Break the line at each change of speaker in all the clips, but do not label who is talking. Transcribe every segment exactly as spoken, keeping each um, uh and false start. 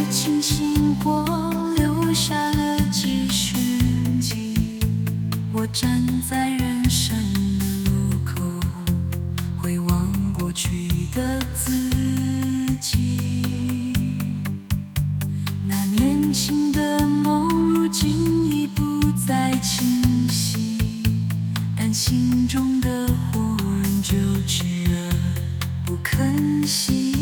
清醒过，留下了几许记。我站在人生的路口，回望过去的自己。那年轻的梦，如今已不再清晰，但心中的火仍旧炽热不肯熄。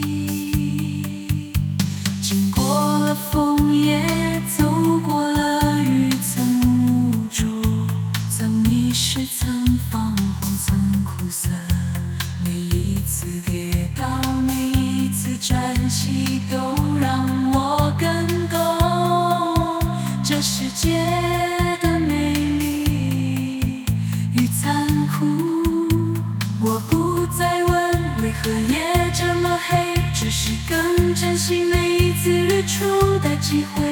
经过了枫叶，走过了雨，曾无助，曾迷失，曾彷徨，曾苦涩。每一次跌倒，每一次站起，都让我更懂这世界的美丽与残酷。我不再问为何夜这么黑，只是更珍惜每一次日出的机会。